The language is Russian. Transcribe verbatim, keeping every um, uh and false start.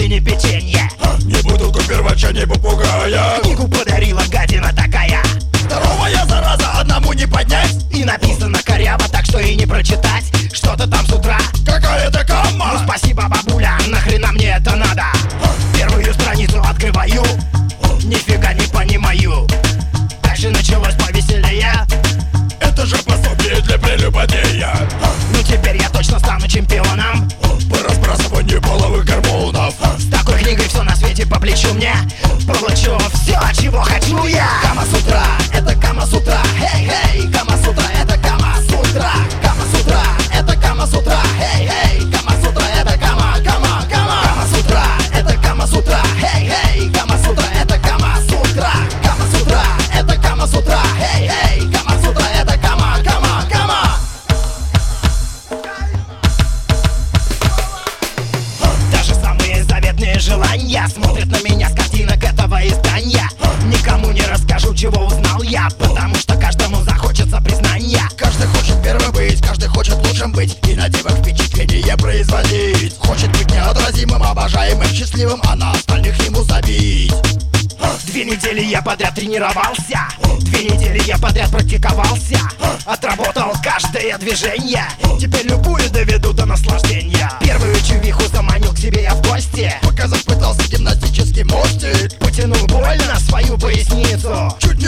мини-печенье. Не бутылку первача, не попугая. Книгу подарила гадина такая. Здоровая зараза, одному не поднять. И написано коряво, так что и не прочитать. Что-то там с утра. Какая-то камма. Ну спасибо, бабуля, нахрена мне это надо? Первую страницу открываю, нифига не понимаю. Дальше началось повеселее. Это же пособие для прелюбодея. Ну теперь я точно стану чемпионом по разбрасыванию половых гормонов. С такой книгой все на свете по плечу мне. Получу все, чего хочу я. Кама-сутра, это Кама-сутра. Хей-хей, Кама-сутра, это Кама-сутра. Кама-сутра, это Кама-сутра. Хей-хей, Кама-сутра, это Кама-Кама-Кама. Кама-сутра, это Кама-сутра. Хей-хей, Кама-сутра, это Кама-сутра. Кама-сутра, это Кама-сутра. Хей-хей, Кама-сутра, это Кама-Кама-Кама. Даже самые заветные желания смотрят на меня с картинок этого издания. Никому не расскажу, чего узнал я, потому что каждому захочется признания. Каждый хочет первым быть, каждый хочет лучшим быть и на девок впечатление производить. Хочет быть неотразимым, обожаемым, счастливым, а на остальных ему забить. Две недели я подряд тренировался, две недели я подряд практиковался. Отработал каждое движение, теперь любую доведу до наслаждения. Первую чувиху заманил к себе я в гости, показать пытался гимнастический мостик. потянул больно свою поясницу, чуть не